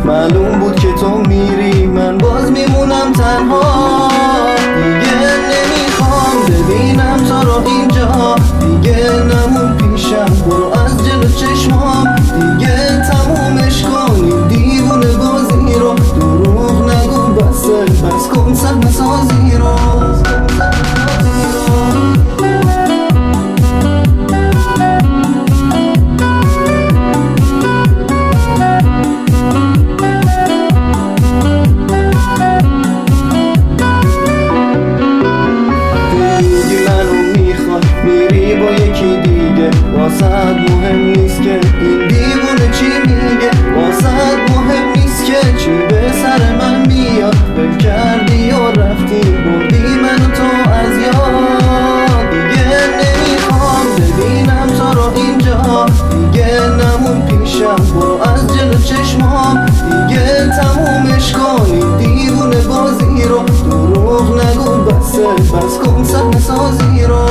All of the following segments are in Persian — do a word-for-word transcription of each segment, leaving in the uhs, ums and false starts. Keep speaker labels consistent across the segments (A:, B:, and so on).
A: معلوم بود که تو میری من باز میمونم تنها. دیگه نمیخوام ببینم تو رو اینجا، دیگه نمون پیشم برو از جلو چشمام. دیگه تمومش کنیم دیوونه بازی رو، دروغ نگو بسه بس کن صحنه سازی رو. میری با یکی دیگه، واسد مهم نیست که این دیوونه چی میگه، واسد مهم نیست که چی به سر من میاد. بل کردی و رفتی بردی من و تو از یاد. دیگه نمیخوام ببینم تو رو اینجا، دیگه نمون پیشم برو از جلو چشمام. دیگه تمومش کنیم دیوونه بازی رو، دروغ نگو بسه بس کن صحنه سازی رو.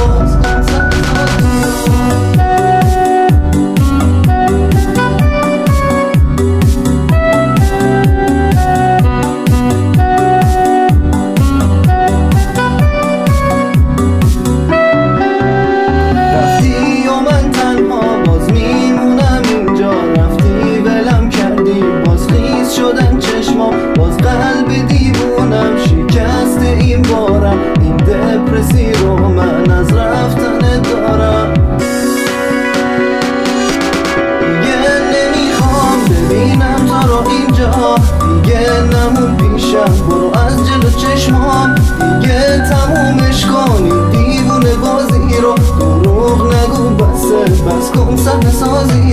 A: رفتی و من تنها باز میمونم اینجا، رفتی ولم کردی باز خیز شدن چشمام، باز قلب دیوونم شکست این بارم. این دپرسی رو من از رفتن دارم. دیگه نمیخوام ببینم تو رو اینجا، دیگه نمون پیشم برو از جلو چشمام. دیگه تمومش کنیم دیوونه بازی رو، دروغ نگو بسه بس کن صحنه سازی